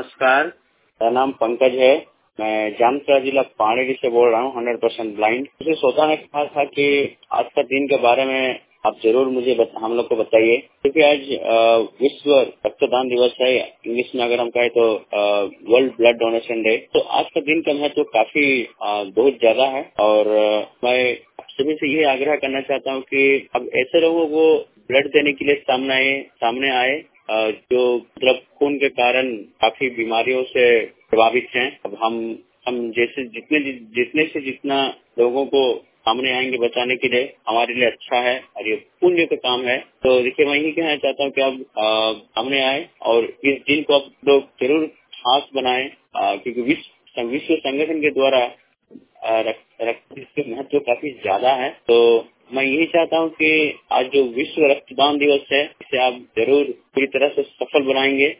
नमस्कार, मेरा नाम पंकज है। मैं जामताड़ा जिला पानीडी से बोल रहा हूँ, 100% ब्लाइंड। मुझे श्रोता ने कहा था कि आज का दिन के बारे में आप जरूर मुझे हम लोग को बताइए, क्योंकि आज विश्व रक्तदान दिवस है। इंग्लिश में अगर हम कहें तो वर्ल्ड ब्लड डोनेशन डे। तो आज का दिन का महत्व काफी बहुत ज्यादा है और मैं सभी से ये आग्रह करना चाहता हूँ कि अब ऐसे लोगों को ब्लड देने के लिए सामने आए जो मतलब खून के कारण काफी बीमारियों से प्रभावित हैं। अब हम जैसे जितना लोगों को सामने आएंगे बचाने के लिए, हमारे लिए अच्छा है और ये पुण्य का काम है। तो देखिए, मैं यही कहना चाहता हूँ कि आप सामने आए और इस दिन को आप लोग जरूर खास बनाएं, क्योंकि विश्व संगठन के द्वारा रक्त के महत्व काफी ज्यादा है। तो मैं यही चाहता हूँ कि आज जो विश्व रक्तदान दिवस है, इसे आप जरूर पूरी तरह से सफल बनाएंगे